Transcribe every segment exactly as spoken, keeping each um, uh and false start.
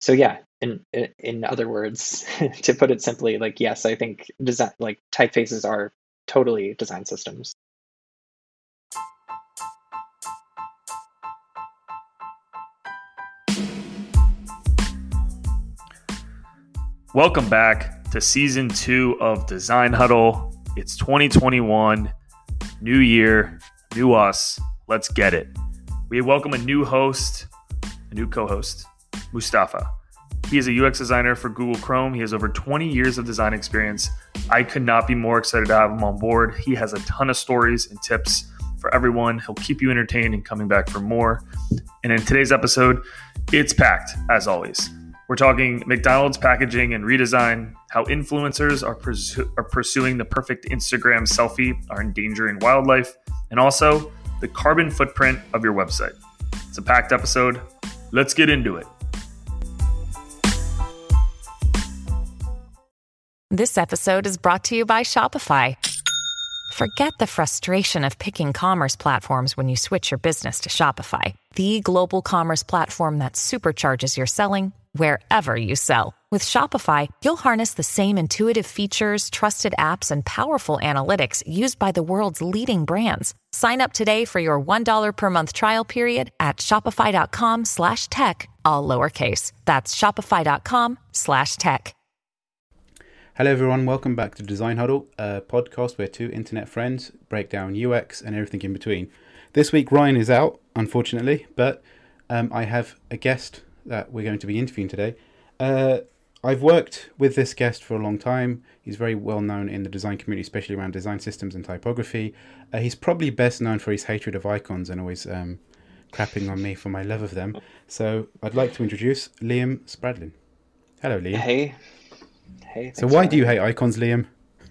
so yeah, in in other words, to put it simply, like yes, I think design like typefaces are totally design systems. Welcome back to season two of Design Huddle. It's twenty twenty-one, new year, new us. Let's get it. We welcome a new host, a new co-host, Mustafa. He is a U X designer for Google Chrome. He has over twenty years of design experience. I could not be more excited to have him on board. He has a ton of stories and tips for everyone. He'll keep you entertained and coming back for more. And in today's episode, it's packed, as always. We're talking McDonald's packaging and redesign, how influencers are, pursu- are pursuing the perfect Instagram selfie, are endangering wildlife, and also the carbon footprint of your website. It's a packed episode. Let's get into it. This episode is brought to you by Shopify. Forget the frustration of picking commerce platforms when you switch your business to Shopify, the global commerce platform that supercharges your selling wherever you sell. With Shopify, you'll harness the same intuitive features, trusted apps, and powerful analytics used by the world's leading brands. Sign up today for your one dollar per month trial period at shopify.com slash tech, all lowercase. That's shopify.com slash tech. Hello everyone, welcome back to Design Huddle, a podcast where two internet friends break down U X and everything in between. This week Ryan is out, unfortunately, but um, I have a guest that we're going to be interviewing today. Uh, I've worked with this guest for a long time. He's very well known in the design community, especially around design systems and typography. Uh, he's probably best known for his hatred of icons and always um, crapping on me for my love of them. So I'd like to introduce Liam Spradlin. Hello, Liam. Hey. Hey. So why do you hate icons, Liam?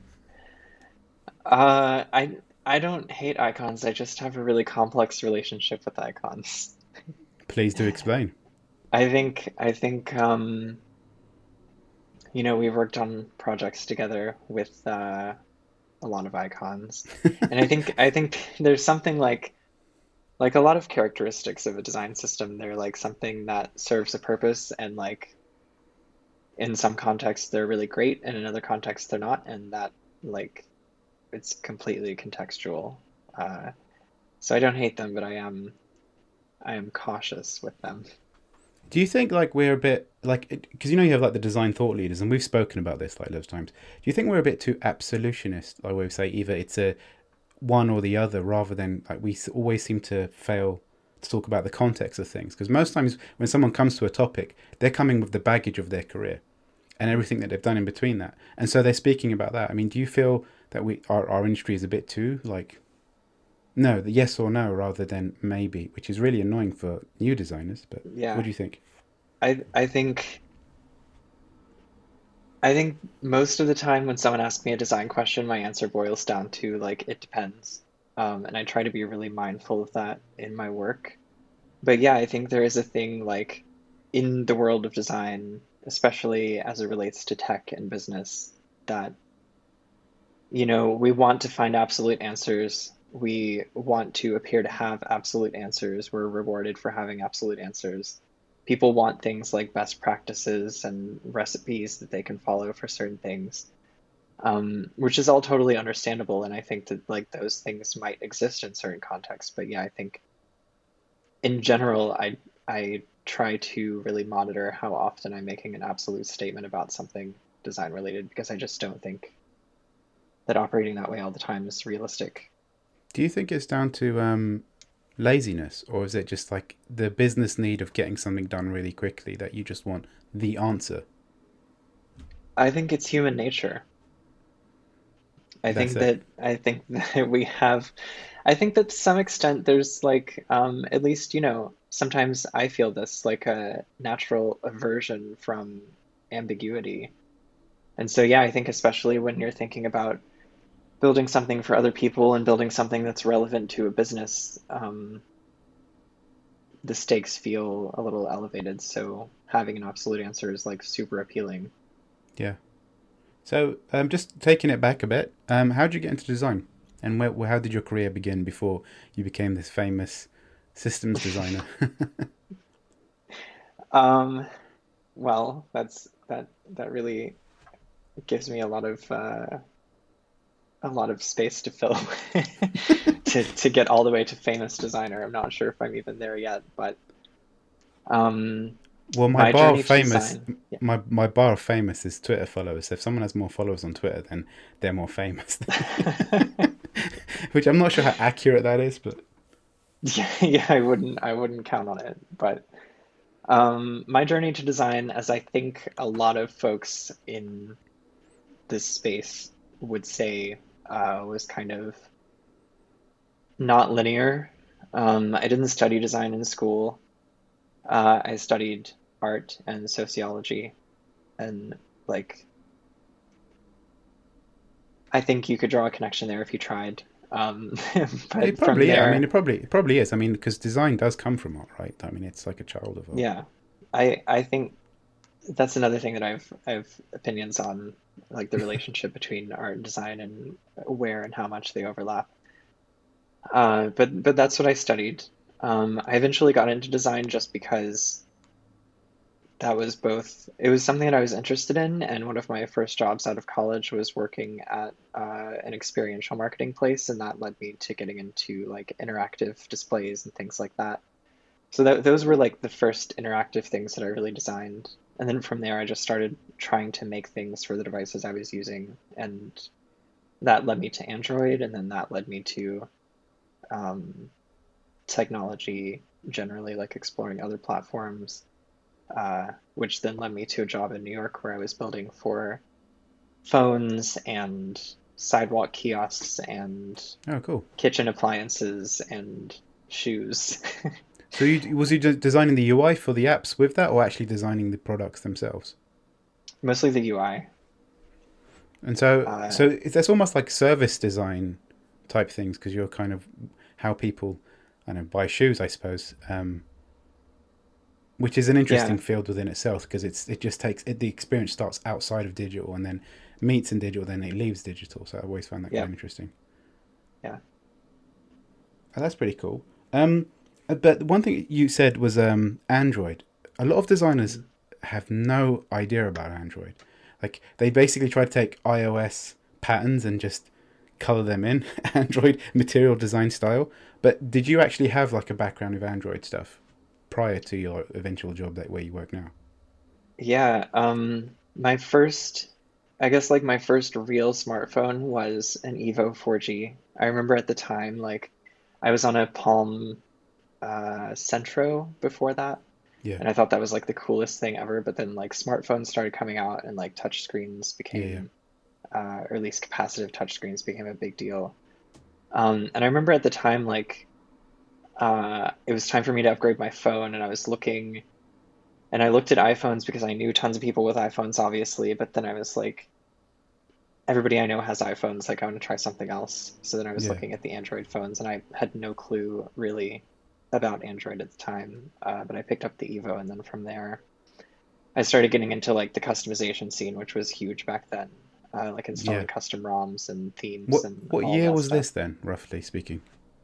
Uh, I I don't hate icons. I just have a really complex relationship with icons. Please do explain. I think I think um, you know, we've worked on projects together with uh, a lot of icons, and I think I think there's something like like a lot of characteristics of a design system. They're like something that serves a purpose, and like in some contexts they're really great, and in other contexts they're not, and that like it's completely contextual. Uh, so I don't hate them, but I am I am cautious with them. Do you think like we're a bit like, because you know you have like the design thought leaders, and we've spoken about this like loads of times. Do you think we're a bit too absolutionist? I would say either it's a one or the other, rather than like we always seem to fail to talk about the context of things. Because most times when someone comes to a topic, they're coming with the baggage of their career and everything that they've done in between that, and so they're speaking about that. I mean, do you feel that we our our industry is a bit too like no, the yes or no rather than maybe, which is really annoying for new designers. But Yeah, what do you think? I I think I think most of the time when someone asks me a design question, my answer boils down to like it depends. Um, and I try to be really mindful of that in my work. But yeah, I think there is a thing like in the world of design, especially as it relates to tech and business, that you know, we want to find absolute answers. We want to appear to have absolute answers. We're rewarded for having absolute answers. People want things like best practices and recipes that they can follow for certain things, um, which is all totally understandable. And I think that like those things might exist in certain contexts. But yeah, I think in general, I I try to really monitor how often I'm making an absolute statement about something design related, because I just don't think that operating that way all the time is realistic. Do you think it's down to um, laziness, or is it just like the business need of getting something done really quickly that you just want the answer? I think it's human nature. I That's think it. that I think that we have, I think that to some extent there's like, um, at least, you know, sometimes I feel this like a natural aversion from ambiguity. And so, yeah, I think especially when you're thinking about building something for other people and building something that's relevant to a business, um, the stakes feel a little elevated. So having an absolute answer is like super appealing. Yeah. So um, just taking it back a bit, um, how did you get into design? And where, how did your career begin before you became this famous systems designer? Um, Well, that's that that really gives me a lot of uh, a lot of space to fill to to get all the way to famous designer. I'm not sure if I'm even there yet, but um, Well, my my bar of journey to famous, design, yeah. my my bar of famous is Twitter followers. So if someone has more followers on Twitter, then they're more famous. Which I'm not sure how accurate that is, but Yeah, yeah, I wouldn't I wouldn't count on it, but um, my journey to design, as I think a lot of folks in this space would say, uh, was kind of not linear. Um, I didn't study design in school. Uh, I studied art and sociology, and like I think you could draw a connection there if you tried. Um, it but from probably yeah. I mean, there, it probably it probably is. I mean, because design does come from art, right? I mean, it's like a child of art. yeah, I I think that's another thing that I've I've opinions on, like the relationship between art and design and where and how much they overlap. Uh, but but that's what I studied. Um, I eventually got into design just because that was both, it was something that I was interested in, and one of my first jobs out of college was working at uh, an experiential marketing place, and that led me to getting into like interactive displays and things like that. So that, those were like the first interactive things that I really designed. And then from there, I just started trying to make things for the devices I was using, and that led me to Android, and then that led me to um, technology generally, like exploring other platforms, uh, which then led me to a job in New York where I was building for phones and sidewalk kiosks and Oh, cool. kitchen appliances and shoes. So you was you de- designing the U I for the apps with that, or actually designing the products themselves? Mostly the U I. And so, Uh, so it's, that's almost like service design type things because you're kind of how people, I don't know, buy shoes, I suppose. Um, which is an interesting yeah, field within itself because it's it just takes it, the experience starts outside of digital and then meets in digital, then it leaves digital. So I always found that yeah, quite interesting. yeah. Oh, that's pretty cool. Um, uh, but one thing you said was um, Android. A lot of designers Mhm. have no idea about Android. Like they basically try to take iOS patterns and just color them in Android material design style. But did you actually have like a background of Android stuff prior to your eventual job that where you work now? Yeah, um, my first, I guess like my first real smartphone was an Evo four G. I remember at the time, like I was on a Palm uh, Centro before that, Yeah, and I thought that was like the coolest thing ever. But then like smartphones started coming out, and like touch screens yeah, yeah. became, uh, or at least capacitive touch screens became a big deal. Um, and I remember at the time, like uh, it was time for me to upgrade my phone, and I was looking, and I looked at iPhones because I knew tons of people with iPhones, obviously. But then I was like, everybody I know has iPhones. Like I want to try something else. So then I was Yeah. looking at the Android phones, and I had no clue really about Android at the time. Uh, but I picked up the Evo, and then from there, I started getting into like the customization scene, which was huge back then. Uh, like Yeah. installing custom ROMs and themes What and what all of year that was stuff. this then, roughly speaking?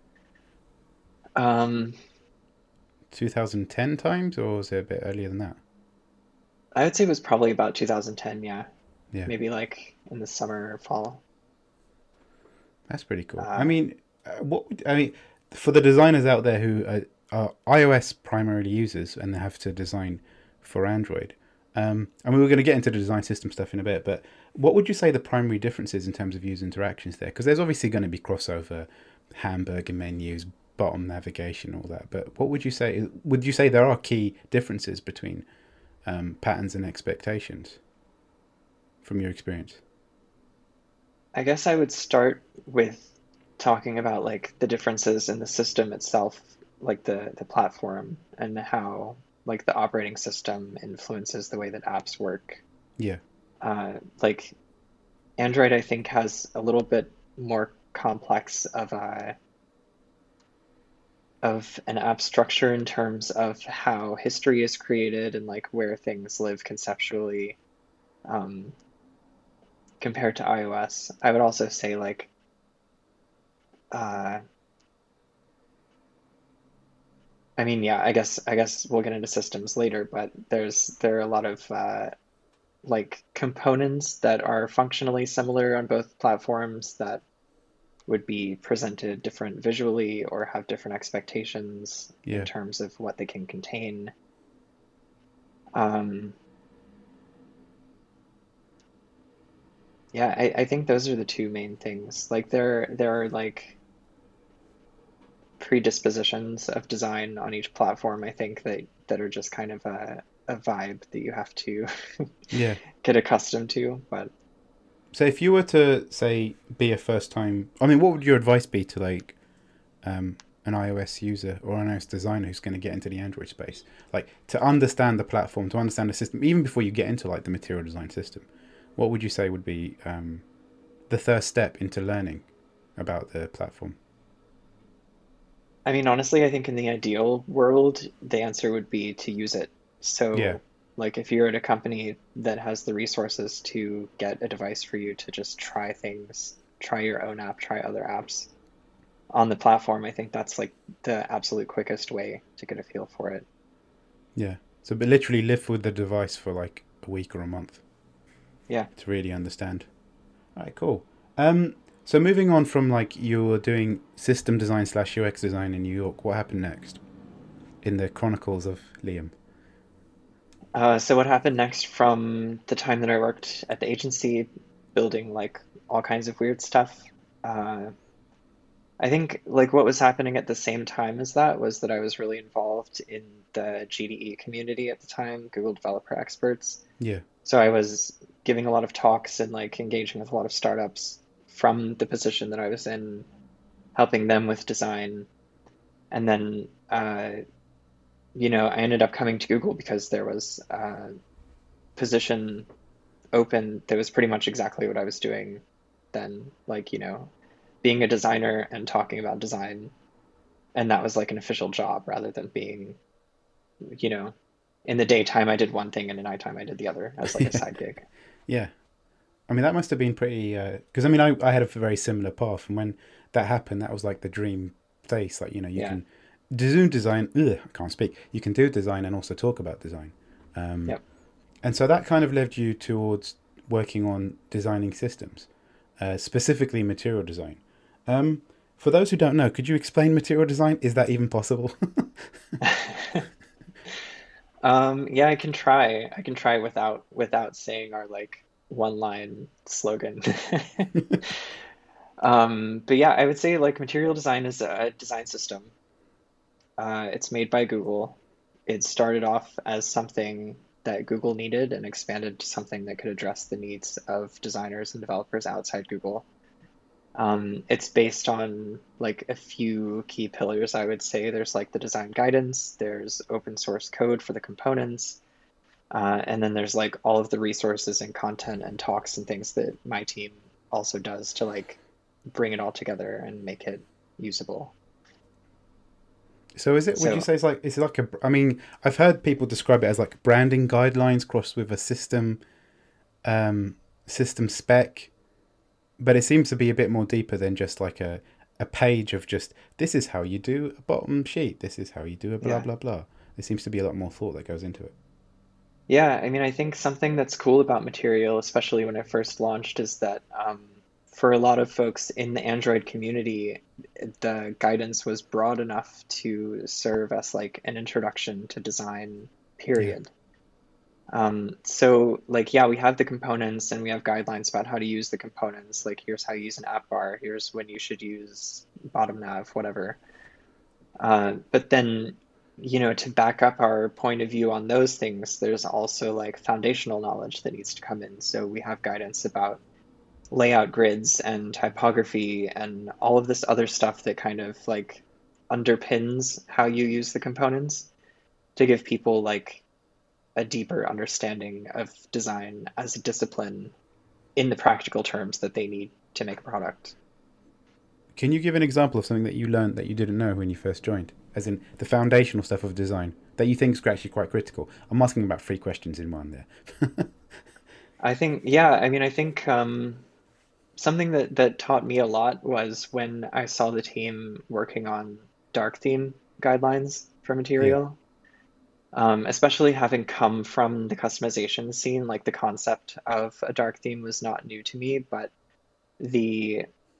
Um, twenty ten times, or was it a bit earlier than that? I would say it was probably about two thousand ten, yeah. Yeah, Maybe like in the summer or fall. that's pretty cool. I Uh, mean, uh, what would, I mean for the designers out there who are, are iOS primarily users and they have to design for Android. Um, I mean, we're going to get into the design system stuff in a bit, but what would you say the primary differences in terms of user interactions there? Because there's obviously going to be crossover, hamburger menus, bottom navigation, all that. But what would you say? Would you say there are key differences between um, patterns and expectations from your experience? I guess I would start with talking about like the differences in the system itself, like the the platform and how like the operating system influences the way that apps work. Yeah, Uh, like Android, I think has a little bit more complex of a of an app structure in terms of how history is created and like where things live conceptually, um, compared to iOS. I would also say like uh, I mean, yeah, I guess I guess we'll get into systems later, but there's there are a lot of uh, like components that are functionally similar on both platforms that would be presented different visually or have different expectations in Yeah. terms of what they can contain. Um, yeah, I, I think those are the two main things. Like there there are like predispositions of design on each platform, I think that that are just kind of a, a vibe that you have to Yeah. get accustomed to. But So if you were to say be a first time, I mean, what would your advice be to like um, an iOS user or an iOS designer who's going to get into the Android space, like to understand the platform, to understand the system, even before you get into like the material design system? What would you say would be um, the first step into learning about the platform? I mean, honestly, I think in the ideal world, the answer would be to use it. Yeah, So, like, if you're at a company that has the resources to get a device for you to just try things, try your own app, try other apps on the platform, I think that's like the absolute quickest way to get a feel for it. yeah. So, but literally live with the device for like a week or a month Yeah. to really understand. All right, cool. Um, so moving on from like you were doing system design slash U X design in New York, what happened next in the Chronicles of Liam? Uh, so what happened next from the time that I worked at the agency building like all kinds of weird stuff? Uh, I think like what was happening at the same time as that was that I was really involved in the G D E community at the time, Google Developer Experts. Yeah, So I was giving a lot of talks and like engaging with a lot of startups from the position that I was in, helping them with design. And then, uh, you know, I ended up coming to Google because there was a position open that was pretty much exactly what I was doing then, like, you know, being a designer and talking about design. And that was like an official job rather than being, you know, in the daytime I did one thing and at nighttime I did the other as like a yeah, side gig. yeah. I mean, that must have been pretty. Because I mean, I, I had a very similar path, and when that happened, that was like the dream place. Like you know, you Yeah. can do design. Ugh, I can't speak. You can do design and also talk about design. Um, Yep. and so that kind of led you towards working on designing systems, uh, specifically material design. Um, for those who don't know, could you explain material design? Is that even possible? Um, yeah, I can try. I can try without without saying our like one line slogan. Um, but yeah, I would say like material design is a design system. Uh, it's made by Google. It started off as something that Google needed and expanded to something that could address the needs of designers and developers outside Google. Um, it's based on like a few key pillars, I would say. There's like the design guidance, there's open source code for the components, uh, and then there's like all of the resources and content and talks and things that my team also does to like bring it all together and make it usable. So is it? Would you So say it's like it's like a? I mean, I've heard people describe it as like branding guidelines crossed with a system, um, system spec, but it seems to be a bit more deeper than just like a a page of just this is how you do a bottom sheet. This is how you do a blah yeah. blah blah. There seems to be a lot more thought that goes into it. Yeah, I mean, I think something that's cool about Material, especially when it first launched, is that um, for a lot of folks in the Android community, the guidance was broad enough to serve as like an introduction to design, Yeah, period. Um, so like, yeah, we have the components and we have guidelines about how to use the components. Like, here's how you use an app bar, here's when you should use bottom nav, whatever. Uh, but then, you know, to back up our point of view on those things, there's also like foundational knowledge that needs to come in. So we have guidance about layout grids and typography and all of this other stuff that kind of like underpins how you use the components to give people like a deeper understanding of design as a discipline in the practical terms that they need to make a product. can you give an example of something that you learned that you didn't know when you first joined, as in the foundational stuff of design that you think is actually quite critical? I'm asking about three questions in one there. I think, yeah, I mean, I think um, something that, that taught me a lot was when I saw the team working on dark theme guidelines. for material. Um, especially having come from the customization scene, like the concept of a dark theme was not new to me, but the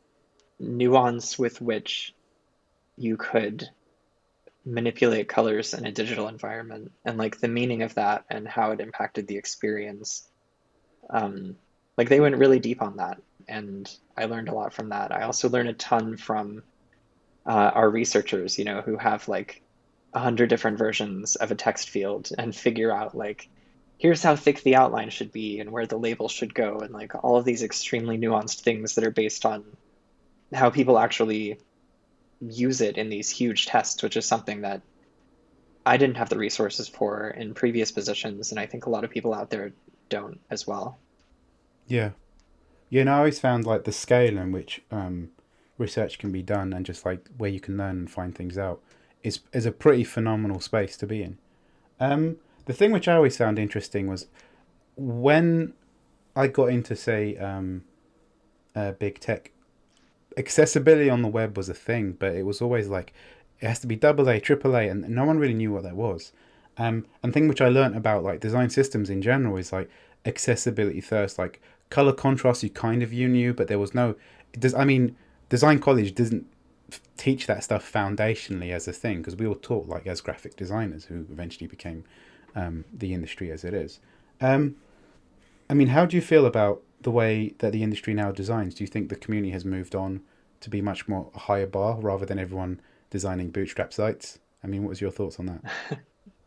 nuance with which you could manipulate colors in a digital environment and like the meaning of that and how it impacted the experience. Um, like they went really deep on that, and I learned a lot from that. I also learned a ton from uh, our researchers, you know, who have like a hundred different versions of a text field and figure out like, here's how thick the outline should be and where the label should go, and like all of these extremely nuanced things that are based on how people actually use it in these huge tests, which is something that I didn't have the resources for in previous positions, and I think a lot of people out there don't as well. Yeah. Yeah, and I always found like the scale in which um, research can be done and just like where you can learn and find things out is is a pretty phenomenal space to be in. Um, the thing which I always found interesting was when I got into, say, um, uh, big tech, accessibility on the web was a thing, but it was always like, it has to be double A, triple A, and no one really knew what that was. Um, and thing which I learned about like design systems in general is like accessibility first, like color contrast you kind of you knew, but there was no, does I mean, design college doesn't teach that stuff foundationally as a thing, because we were taught like as graphic designers who eventually became um, the industry as it is. Um, I mean, how do you feel about the way that the industry now designs? Do you think the community has moved on to be much more a higher bar rather than everyone designing bootstrap sites? I mean, what was your thoughts on that?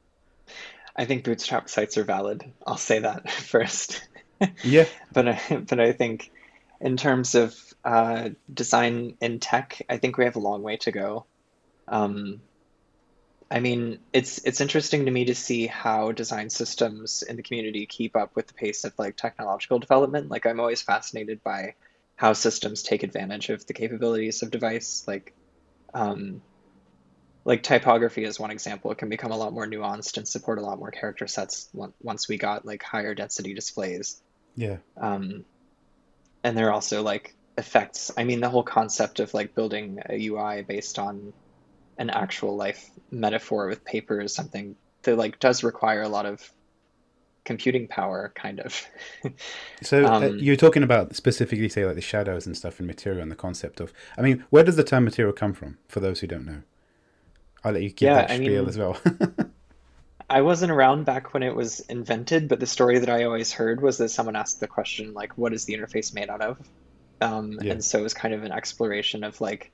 I think bootstrap sites are valid. I'll say that first. Yeah. But I, but I think in terms of uh, design in tech, I think we have a long way to go. Um, I mean, it's it's interesting to me to see how design systems in the community keep up with the pace of like technological development. Like I'm always fascinated by how systems take advantage of the capabilities of device. Like, um, like typography is one example. It can become a lot more nuanced and support a lot more character sets once we got like higher density displays. Yeah. Um, and there are also like effects. I mean, the whole concept of like building a U I based on an actual life metaphor with paper is something that like does require a lot of computing power, kind of. So um, uh, you're talking about specifically, say, like the shadows and stuff in material and the concept of, I mean, where does the term material come from, for those who don't know? I'll let you give yeah, that I spiel mean, as well. I wasn't around back when it was invented, but the story that I always heard was that someone asked the question, like, what is the interface made out of? Um, Yeah. And so it was kind of an exploration of like,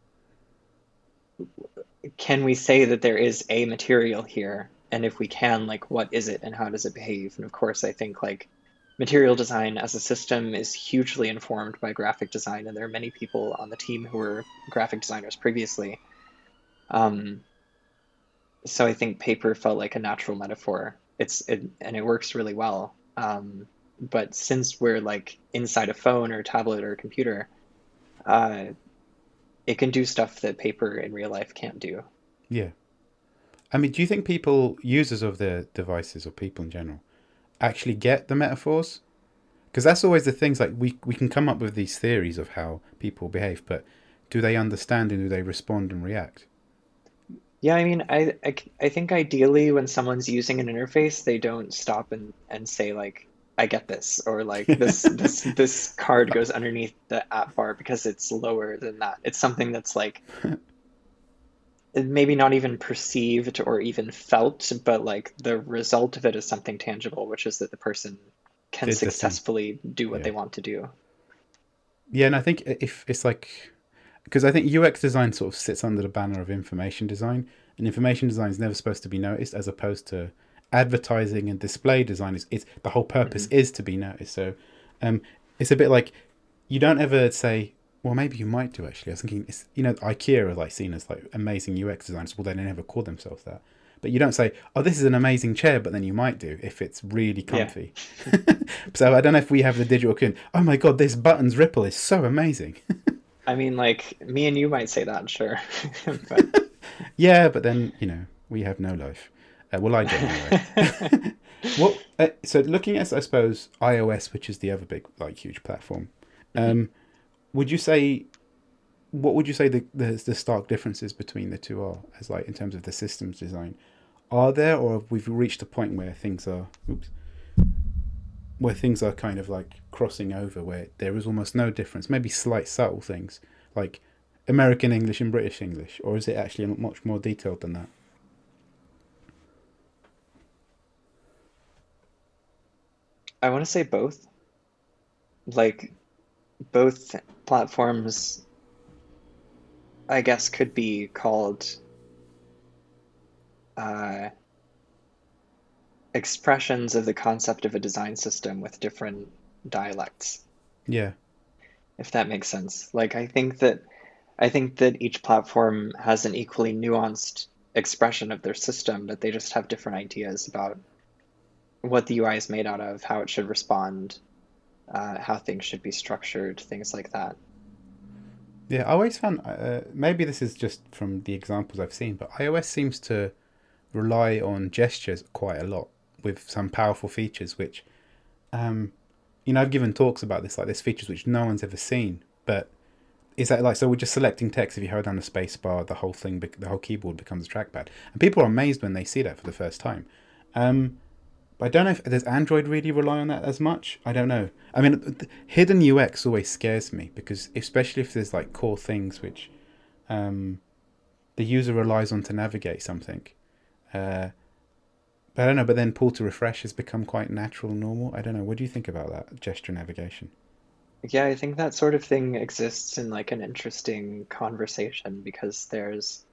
can we say that there is a material here? And if we can, like, what is it and how does it behave? And of course, I think like material design as a system is hugely informed by graphic design. And there are many people on the team who were graphic designers previously. Um, so I think paper felt like a natural metaphor. It's it, and it works really well. Um, but since we're like inside a phone or tablet or computer, uh, it can do stuff that paper in real life can't do. Yeah. I mean, do you think people, users of the devices or people in general, actually get the metaphors? Because that's always the things, like we, we can come up with these theories of how people behave, but do they understand and do they respond and react? Yeah, I mean, I, I, I think ideally when someone's using an interface, they don't stop and, and say like, I get this, or like this this this card goes underneath the app bar because it's lower than that. It's something that's like maybe not even perceived or even felt, but like the result of it is something tangible, which is that the person can Did the thing. successfully do what Yeah. they want to do. Yeah, and I think if it's like, because I think U X design sort of sits under the banner of information design, and information design is never supposed to be noticed, as opposed to advertising and display design is, it's the whole purpose Mm-hmm. is to be noticed. So um, it's a bit like, you don't ever say, well, maybe you might do actually. I was thinking, it's, you know, IKEA are like seen as like amazing U X designers. Well, they never call themselves that. But you don't say, oh, this is an amazing chair, but then you might do if it's really comfy. Yeah. So I don't know if we have the digital kin. Oh my God, this buttons ripple is so amazing. I mean, like me and you might say that, sure. But yeah, but then, you know, we have no life. Uh, well, I don't anyway. Well, uh, so looking at, I suppose, iOS, which is the other big, like, huge platform, um, would you say what would you say the, the the stark differences between the two are, as like in terms of the systems design? Are there, or have we reached a point where things are, oops, where things are kind of like crossing over, where there is almost no difference, maybe slight subtle things like American English and British English, or is it actually much more detailed than that? I want to say both. Like both platforms, I guess, could be called uh, expressions of the concept of a design system with different dialects, Yeah, if that makes sense. Like I think that I think that each platform has an equally nuanced expression of their system, but they just have different ideas about what the U I is made out of, how it should respond, uh, how things should be structured, things like that. yeah. I always found uh, maybe this is just from the examples I've seen, but iOS seems to rely on gestures quite a lot with some powerful features, which, um, you know, I've given talks about this. Like, there's features which no one's ever seen, but is that like, so we're just selecting text. If you hold down the space bar, the whole thing, the whole keyboard becomes a trackpad, and people are amazed when they see that for the first time. Um, but I don't know if does Android really rely on that as much. I don't know. I mean, hidden U X always scares me because, especially if there's like core things which um, the user relies on to navigate something. Uh, but I don't know. But then pull to refresh has become quite natural and normal. I don't know. What do you think about that gesture navigation? Yeah, I think that sort of thing exists in like an interesting conversation because there's,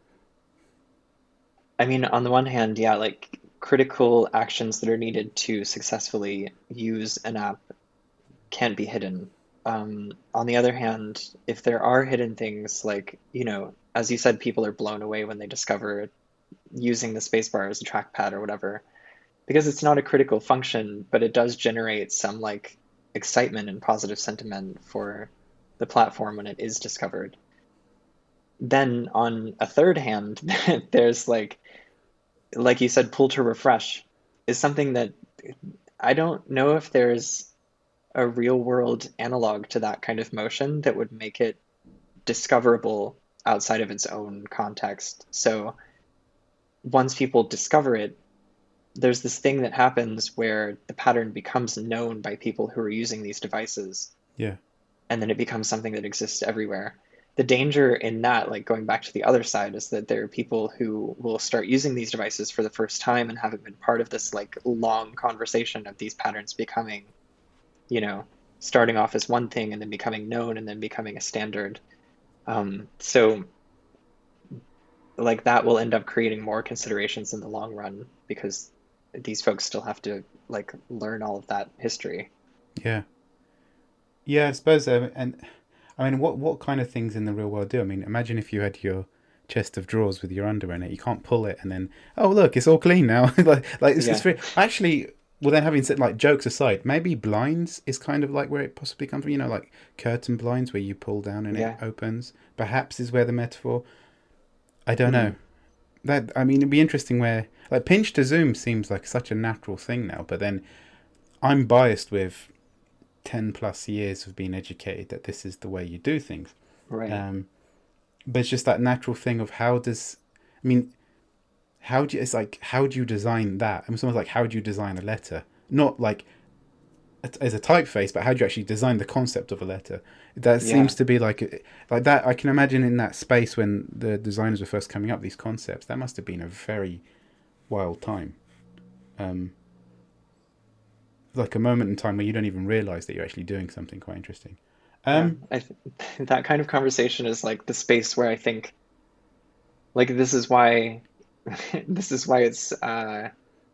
I mean, on the one hand, yeah, like critical actions that are needed to successfully use an app can't be hidden. Um, on the other hand, if there are hidden things like, you know, as you said, people are blown away when they discover using the spacebar as a trackpad or whatever, because it's not a critical function, but it does generate some like excitement and positive sentiment for the platform when it is discovered. Then on a third hand, there's like, like you said, pull to refresh is something that I don't know if there's a real world analog to that kind of motion that would make it discoverable outside of its own context. So once people discover it, there's this thing that happens where the pattern becomes known by people who are using these devices. Yeah. And then it becomes something that exists everywhere. The danger in that, like going back to the other side, is that there are people who will start using these devices for the first time and haven't been part of this like long conversation of these patterns becoming, you know, starting off as one thing and then becoming known and then becoming a standard. Um, so like that will end up creating more considerations in the long run because these folks still have to like learn all of that history. Yeah. Yeah, I suppose. Um, and I mean, what what kind of things in the real world do? I mean, imagine if you had your chest of drawers with your underwear in it. You can't pull it, and then oh look, it's all clean now. like like it's, Yeah. it's very, actually. Well, then having said like jokes aside, maybe blinds is kind of like where it possibly comes from. You know, like curtain blinds where you pull down and Yeah. it opens. Perhaps is where the metaphor. I don't Mhm. know. That I mean, it'd be interesting where like pinch to zoom seems like such a natural thing now, but then I'm biased with ten plus years of being educated that this is the way you do things. Right. Um, but it's just that natural thing of how does, I mean, how do you, it's like, how do you design that? I mean, it's almost like, how do you design a letter? Not like as a typeface, but how do you actually design the concept of a letter? That Yeah. seems to be like, like that. I can imagine in that space when the designers were first coming up, these concepts, that must have been a very wild time. Um, like a moment in time where you don't even realize that you're actually doing something quite interesting. Um, Yeah. I th- that kind of conversation is like the space where I think like this is why this is why it's uh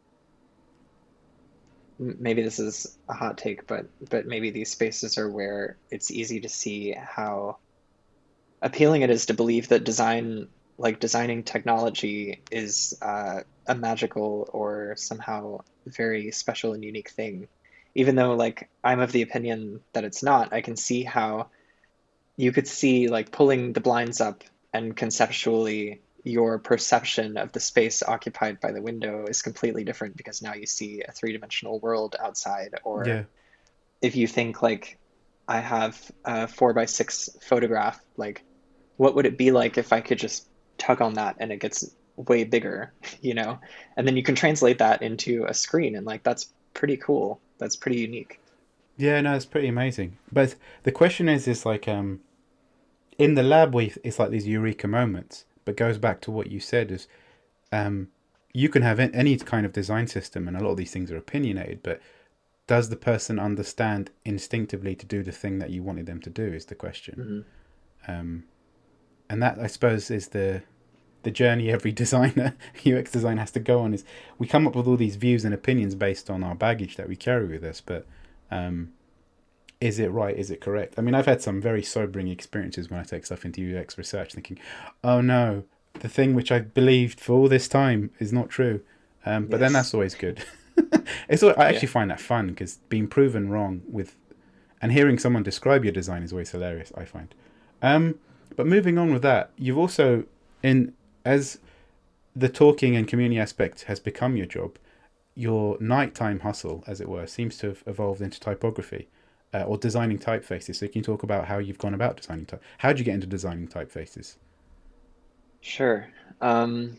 m- maybe this is a hot take, but but maybe these spaces are where it's easy to see how appealing it is to believe that design, like designing technology, is uh, a magical or somehow very special and unique thing. Even though, like, I'm of the opinion that it's not, I can see how you could see, like, pulling the blinds up and conceptually your perception of the space occupied by the window is completely different because now you see a three-dimensional world outside. Or yeah, if you think, like, I have a four by six photograph, like, what would it be like if I could just tug on that and it gets way bigger, you know? And then you can translate that into a screen and like that's pretty cool. That's pretty unique. Yeah, no, it's pretty amazing. But the question is, is like, um, in the lab, we it's like these eureka moments. But goes back to what you said is, um, you can have any kind of design system, and a lot of these things are opinionated. But does the person understand instinctively to do the thing that you wanted them to do? Is the question. Mm-hmm. Um, and that, I suppose, is the the journey every designer, U X design, has to go on. Is we come up with all these views and opinions based on our baggage that we carry with us, but um, is it right? Is it correct? I mean, I've had some very sobering experiences when I take stuff into U X research, thinking, "Oh no, the thing which I believed for all this time is not true." Um, but yes. Then that's always good. It's always, I actually yeah. find that fun because being proven wrong with, and hearing someone describe your design is always hilarious. I find. Um, but moving on with that, you've also in as the talking and community aspect has become your job, your nighttime hustle, as it were, seems to have evolved into typography uh, or designing typefaces. So can you talk about how you've gone about designing type? How did you get into designing typefaces? Sure. Um,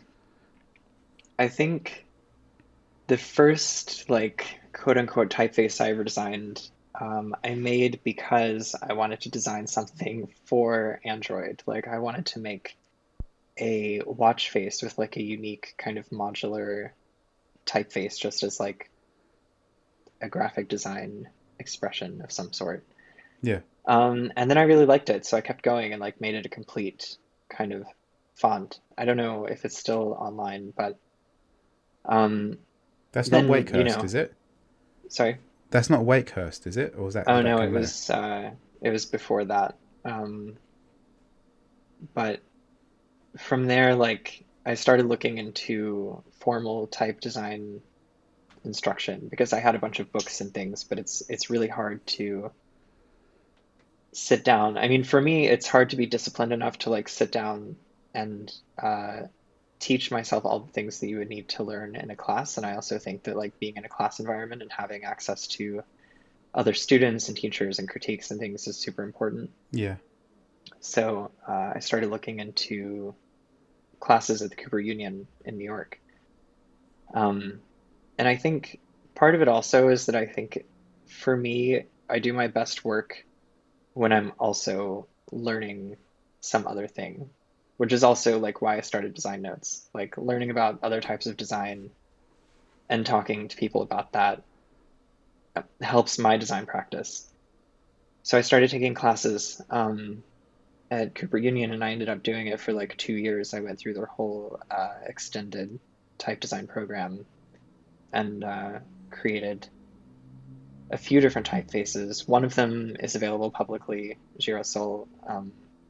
I think the first like quote unquote typeface I ever designed, um, I made because I wanted to design something for Android. Like I wanted to make a watch face with like a unique kind of modular typeface, just as like a graphic design expression of some sort. Yeah. Um, and then I really liked it, so I kept going and like made it a complete kind of font. I don't know if it's still online, but um, that's then, not Wakehurst, you know, is it? Sorry. That's not Wakehurst, is it? Or was that? Oh that no, it was uh, it was before that. Um, but from there, like I started looking into formal type design instruction because I had a bunch of books and things, but it's it's really hard to sit down. I mean, for me, it's hard to be disciplined enough to like sit down and uh, teach myself all the things that you would need to learn in a class. And I also think that like being in a class environment and having access to other students and teachers and critiques and things is super important. Yeah. So uh, I started looking into classes at the Cooper Union in New York. Um, and I think part of it also is that I think for me, I do my best work when I'm also learning some other thing, which is also like why I started Design Notes, like learning about other types of design and talking to people about that helps my design practice. So I started taking classes um, at Cooper Union, and I ended up doing it for like two years. I went through their whole uh, extended type design program and uh, created a few different typefaces. One of them is available publicly, Girasol. Um,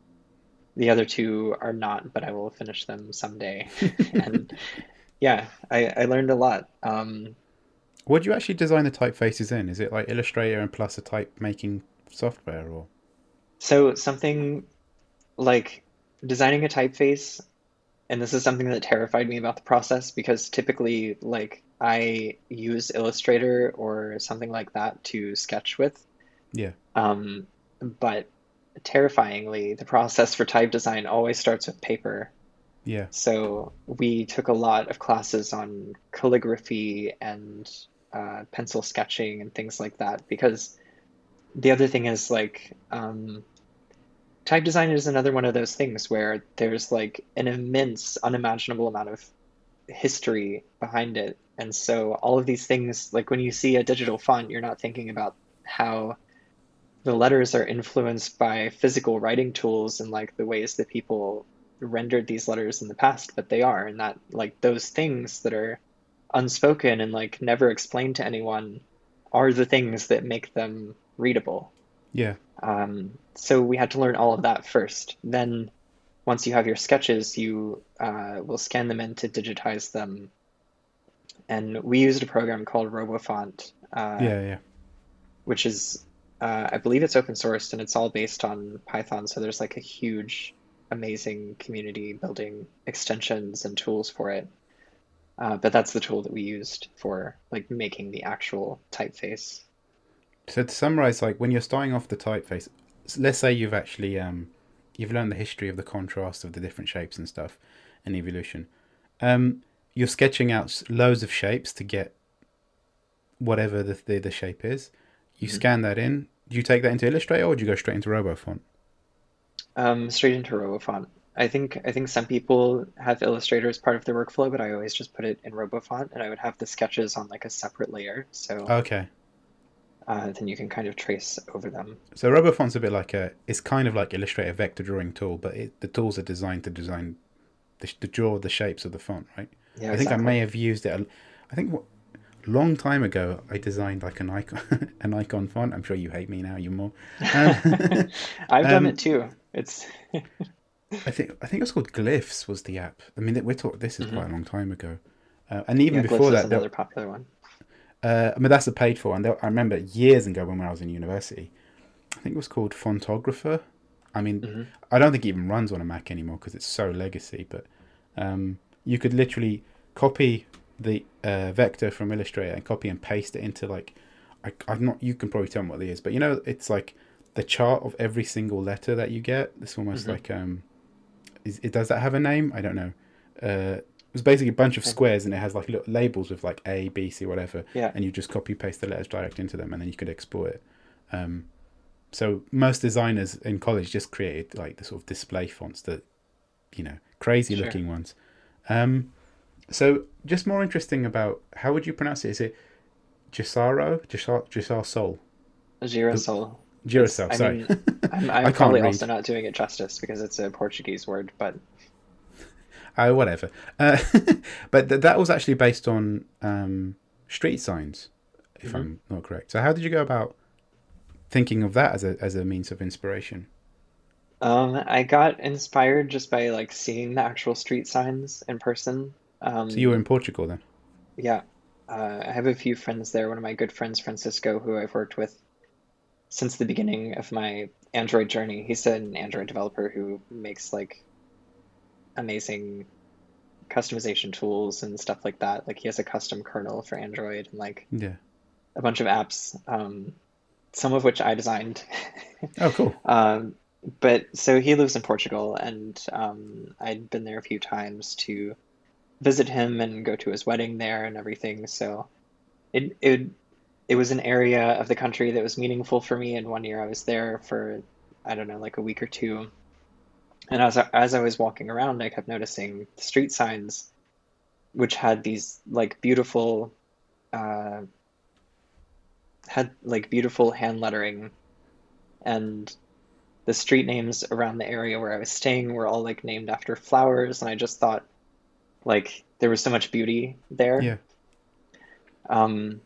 the other two are not, but I will finish them someday. And yeah, I, I learned a lot. Um, what do you actually design the typefaces in? Is it like Illustrator and plus a type making software, or? So something like designing a typeface, and this is something that terrified me about the process because typically like I use Illustrator or something like that to sketch with. Yeah. Um, but terrifyingly, the process for type design always starts with paper. Yeah. So we took a lot of classes on calligraphy and uh, pencil sketching and things like that, because the other thing is like um, type design is another one of those things where there's like an immense, unimaginable amount of history behind it. And so all of these things, like when you see a digital font, you're not thinking about how the letters are influenced by physical writing tools and like the ways that people rendered these letters in the past, but they are, and that like those things that are unspoken and like never explained to anyone are the things that make them readable. Yeah. Um, so we had to learn all of that first. Then once you have your sketches, you uh, will scan them in to digitize them. And we used a program called RoboFont. Uh, yeah, yeah. Which is, uh, I believe it's open sourced and it's all based on Python. So there's like a huge, amazing community building extensions and tools for it. Uh, but that's the tool that we used for like making the actual typeface. So to summarize, like when you're starting off the typeface, let's say you've actually um, you've learned the history of the contrast of the different shapes and stuff, and evolution. Um, you're sketching out loads of shapes to get whatever the the, the shape is. You mm-hmm. scan that in. Do you take that into Illustrator, or do you go straight into RoboFont? Um, straight into RoboFont. I think I think some people have Illustrator as part of their workflow, but I always just put it in RoboFont, and I would have the sketches on like a separate layer. So okay, uh, then you can kind of trace over them. So RoboFont's a bit like a, it's kind of like Illustrator vector drawing tool, but it, the tools are designed to design, the, to draw the shapes of the font, right? Yeah, I think exactly. I may have used it. I think what, long time ago I designed like an icon, an icon font. I'm sure you hate me now. You more. Um, I've done um, it too. It's. I think I think it was called Glyphs was the app. I mean, we're talking. This is mm-hmm. quite a long time ago, uh, and even yeah, before Glyphs that, is another popular one. Uh, I mean, that's a paid for one. There, I remember years ago when I was in university, I think it was called Fontographer. I mean, mm-hmm. I don't think it even runs on a Mac anymore because it's so legacy. But um, you could literally copy the uh, vector from Illustrator and copy and paste it into like, I, I'm not. You can probably tell me what it is, but you know, it's like the chart of every single letter that you get. It's almost mm-hmm. like um, is it does that have a name? I don't know. Uh, It's basically a bunch of squares, and it has like little labels with like A, B, C, whatever. Yeah. And you just copy paste the letters direct into them, and then you could export it. Um, so most designers in college just created like the sort of display fonts that, you know, crazy sure. looking ones. Um, so just more interesting about, how would you pronounce it? Is it Gisaro? Gisar Girasol? Girasol. Girasol. Sorry. I mean, I'm, I'm I probably read. also not doing it justice because it's a Portuguese word, but. Oh, whatever. Uh, but th- that was actually based on um, street signs, if mm-hmm. I'm not correct. So how did you go about thinking of that as a as a means of inspiration? Um, I got inspired just by like seeing the actual street signs in person. Um, so you were in Portugal then? Yeah. Uh, I have a few friends there. One of my good friends, Francisco, who I've worked with since the beginning of my Android journey. He's an Android developer who makes like amazing customization tools and stuff like that. Like he has a custom kernel for Android and like yeah. a bunch of apps, um, some of which I designed. Oh, cool. um, but so he lives in Portugal, and um, I'd been there a few times to visit him and go to his wedding there and everything. So it it it was an area of the country that was meaningful for me. And one year I was there for, I don't know, like a week or two. And as I, as I was walking around, I kept noticing the street signs, which had these like beautiful, uh, had like beautiful hand lettering, and the street names around the area where I was staying were all like named after flowers. And I just thought, like, there was so much beauty there. Yeah. Um.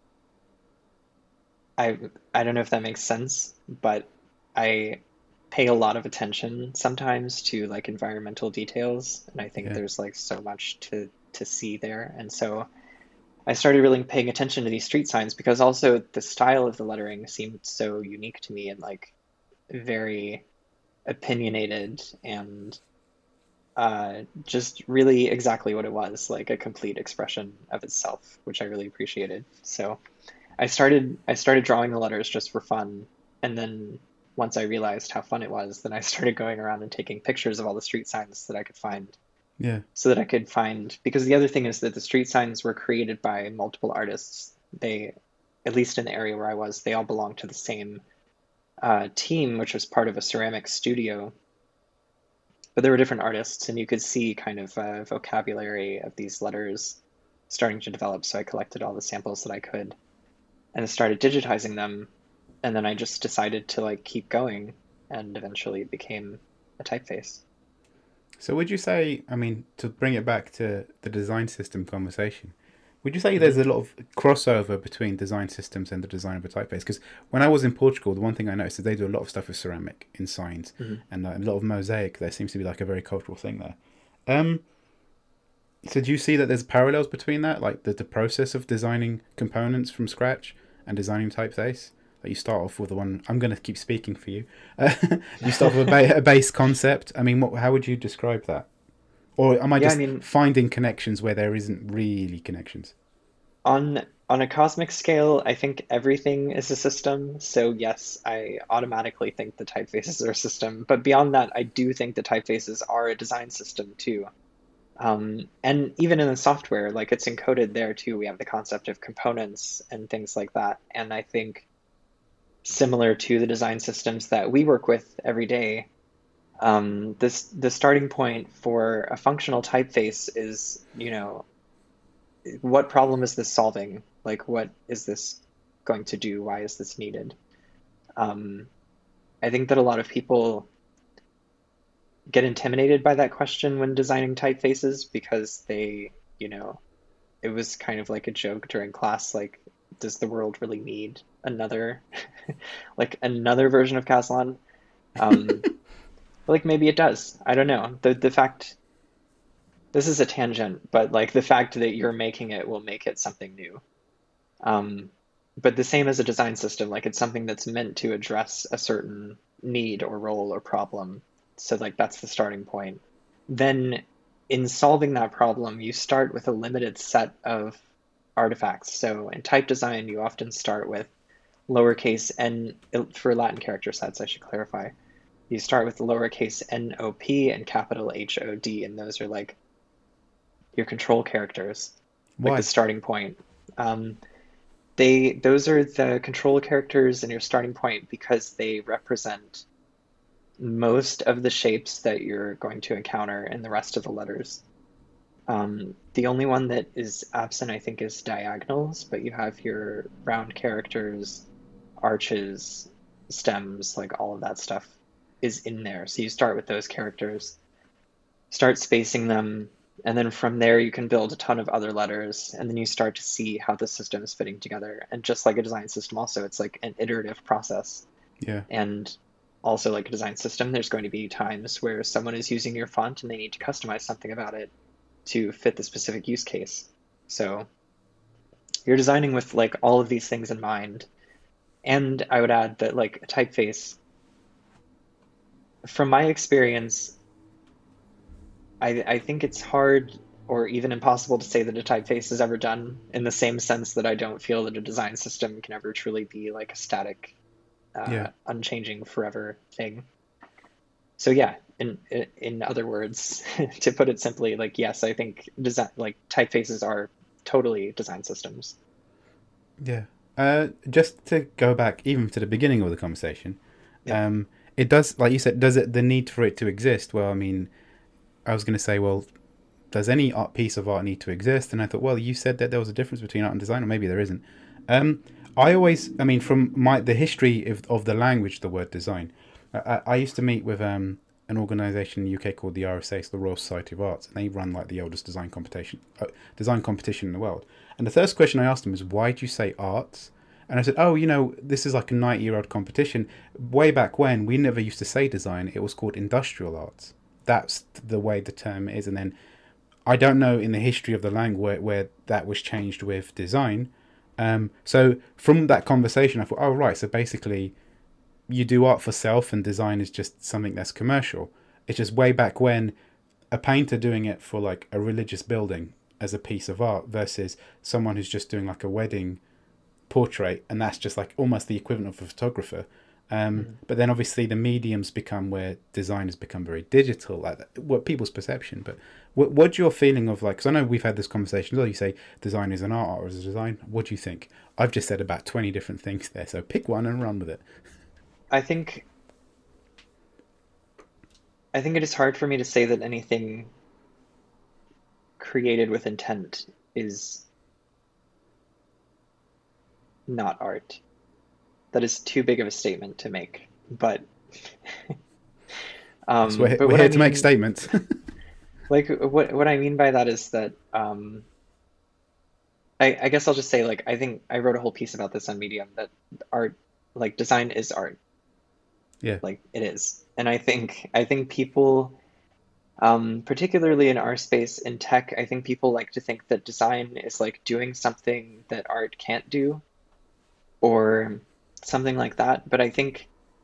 I I don't know if that makes sense, but I pay a lot of attention sometimes to like environmental details, and I think yeah. there's like so much to to see there. And so I started really paying attention to these street signs, because also the style of the lettering seemed so unique to me and like very opinionated and uh, just really exactly what it was, like a complete expression of itself, which I really appreciated. So I started I started drawing the letters just for fun, and then once I realized how fun it was, then I started going around and taking pictures of all the street signs that I could find. Yeah. So that I could find, because the other thing is that the street signs were created by multiple artists. They, at least in the area where I was, they all belonged to the same uh, team, which was part of a ceramics studio. But there were different artists, and you could see kind of a vocabulary of these letters starting to develop. So I collected all the samples that I could and started digitizing them. And then I just decided to like keep going, and eventually it became a typeface. So would you say, I mean, to bring it back to the design system conversation, would you say there's a lot of crossover between design systems and the design of a typeface? Because when I was in Portugal, the one thing I noticed is they do a lot of stuff with ceramic in signs, mm-hmm. and uh, a lot of mosaic. There seems to be like a very cultural thing there. Um, so do you see that there's parallels between that, like the, the process of designing components from scratch and designing typeface? Like you start off with the one, I'm going to keep speaking for you. Uh, you start with a, ba- a base concept. I mean, what, how would you describe that? Or am I yeah, just I mean, finding connections where there isn't really connections? On on a cosmic scale, I think everything is a system. So yes, I automatically think the typefaces are a system. But beyond that, I do think the typefaces are a design system too. Um, and even in the software, like it's encoded there too. We have the concept of components and things like that. And I think similar to the design systems that we work with every day, um, this the starting point for a functional typeface is, you know, what problem is this solving? Like, what is this going to do? Why is this needed? Um, I think that a lot of people get intimidated by that question when designing typefaces because they, you know, it was kind of like a joke during class, like, does the world really need another, like another version of Caslon? Um, like maybe it does. I don't know. The the fact this is a tangent, but like the fact that you're making it will make it something new. Um, but the same as a design system, like it's something that's meant to address a certain need or role or problem. So like that's the starting point. Then in solving that problem, you start with a limited set of artifacts. So in type design, you often start with lowercase n, for Latin character sets, I should clarify. You start with lowercase n O P and capital H O D, and those are like your control characters, like Why? the starting point. Um, they those are the control characters in your starting point because they represent most of the shapes that you're going to encounter in the rest of the letters. Um, the only one that is absent, I think, is diagonals, but you have your round characters, arches, stems, like all of that stuff is in there. So you start with those characters, start spacing them, and then from there you can build a ton of other letters, and then you start to see how the system is fitting together. And just like a design system also, it's like an iterative process. Yeah. And also like a design system, there's going to be times where someone is using your font and they need to customize something about it to fit the specific use case. So you're designing with like all of these things in mind. And I would add that like a typeface, from my experience, I, I think it's hard or even impossible to say that a typeface is ever done, in the same sense that I don't feel that a design system can ever truly be like a static, uh, Yeah. unchanging forever thing. So yeah, in in other words, to put it simply, like yes, I think design like typefaces are totally design systems. Yeah. Uh, just to go back even to the beginning of the conversation, Yeah. um, it does, like you said, does it the need for it to exist? Well, I mean, I was going to say, well, does any art piece of art need to exist? And I thought, well, you said that there was a difference between art and design, or maybe there isn't. Um, I always, I mean, from my the history of, of the language, the word design, I, I used to meet with um, an organisation in the U K called the R S A, so the Royal Society of Arts, and they run like the oldest design competition, uh, design competition in the world. And the first question I asked them was, why do you say arts? And I said, oh, you know, this is like a ninety-year-old competition. Way back when, we never used to say design. It was called industrial arts. That's the way the term is. And then I don't know in the history of the language where, where that was changed with design. Um, so from that conversation, I thought, oh, right. So basically, you do art for self and design is just something that's commercial. It's just way back when a painter doing it for like a religious building as a piece of art versus someone who's just doing like a wedding portrait, and that's just like almost the equivalent of a photographer. Um, Mhm. but then obviously the mediums become where design has become very digital, like what people's perception. But what, what's your feeling of like, because I know we've had this conversation, well, you say design is an art, art is a design. What do you think? I've just said about twenty different things there, so pick one and run with it. I think I think it is hard for me to say that anything created with intent is not art. That is too big of a statement to make. But So um, we're, but we're what here I to make mean, statements. like what what I mean by that is that um, I, I guess I'll just say like I think I wrote a whole piece about this on Medium that art, like design is art, Yeah, like it is. And I think I think people, um, particularly in our space in tech, I think people like to think that design is like doing something that art can't do or something like that. But I think,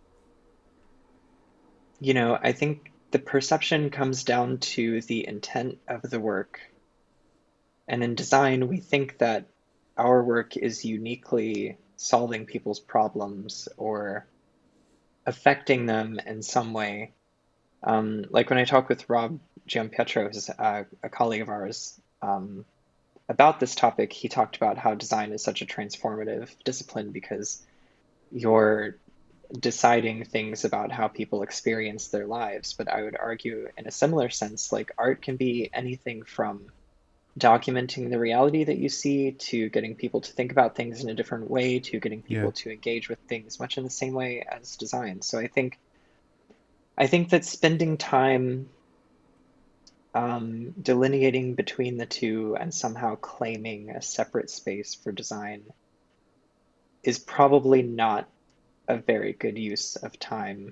you know, I think the perception comes down to the intent of the work. And in design, we think that our work is uniquely solving people's problems or affecting them in some way. Um, like when I talk with Rob Giampietro, who's uh, a colleague of ours, um, about this topic, he talked about how design is such a transformative discipline because you're deciding things about how people experience their lives. But I would argue in a similar sense, like art can be anything from documenting the reality that you see to getting people to think about things in a different way to getting people Yeah. to engage with things much in the same way as design. So I think I think that spending time um, delineating between the two and somehow claiming a separate space for design is probably not a very good use of time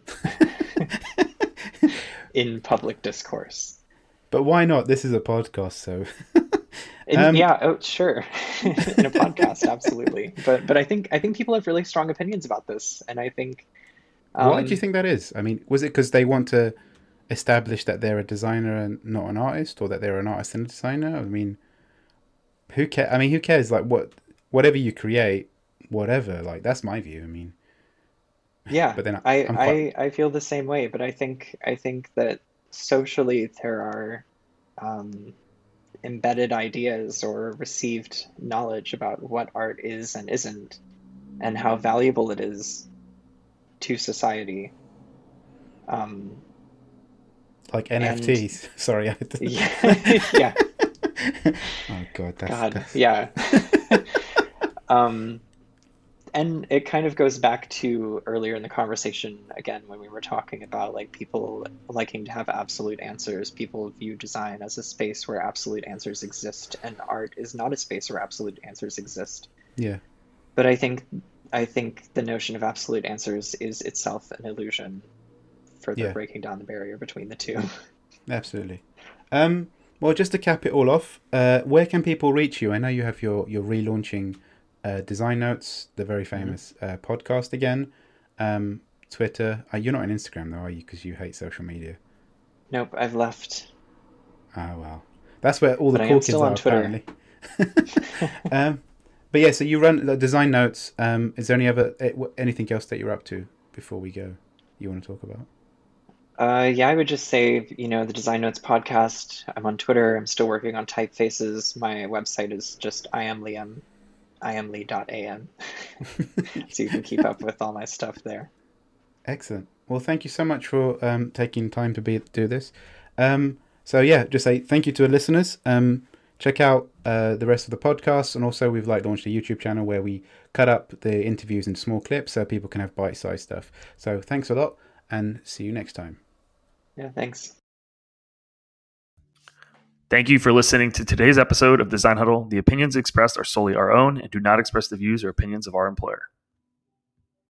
in public discourse. But why not? This is a podcast, so In, Um, yeah, oh, sure. In a podcast, absolutely. But but I think I think people have really strong opinions about this, and I think why do you um, think that is? I mean, was it because they want to establish that they're a designer and not an artist, or that they're an artist and a designer? I mean, who cares? I mean, who cares? Like, what, whatever you create, whatever. Like, that's my view. I mean, yeah, but then I, I, I'm quite. I I feel the same way. But I think I think that socially there are um, embedded ideas or received knowledge about what art is and isn't, and how valuable it is to society. Um, Like and N F Ts. Sorry. I yeah, yeah, Oh God, that's, God, that's... yeah. Um, and it kind of goes back to earlier in the conversation again when we were talking about like people liking to have absolute answers. People view design as a space where absolute answers exist, and art is not a space where absolute answers exist. Yeah, But I think I think the notion of absolute answers is itself an illusion, further yeah, breaking down the barrier between the two. absolutely. Um, well, just to cap it all off, uh, where can people reach you? I know you have your your relaunching uh, Design Notes, the very famous uh, podcast again. Um, Twitter. Uh, you're not on Instagram though, are you? Because you hate social media. Nope, I've left, Oh well, that's where all the but I cool am kids still are on Twitter. apparently. um, but yeah, so you run the Design Notes. Um, is there any other eh, wh- anything else that you're up to before we go? You want to talk about? Uh, yeah, I would just say, you know, the Design Notes podcast. I'm on Twitter. I'm still working on typefaces. My website is just iamliam, iamli dot a m. So you can keep up with all my stuff there. Excellent. Well, thank you so much for um, taking time to be do this. Um, so yeah, just say thank you to our listeners. Um, check out uh, the rest of the podcasts, and also we've like launched a YouTube channel where we cut up the interviews in small clips so people can have bite-sized stuff. So thanks a lot, and see you next time. Yeah, thanks. Thank you for listening to today's episode of Design Huddle. The opinions expressed are solely our own and do not express the views or opinions of our employer.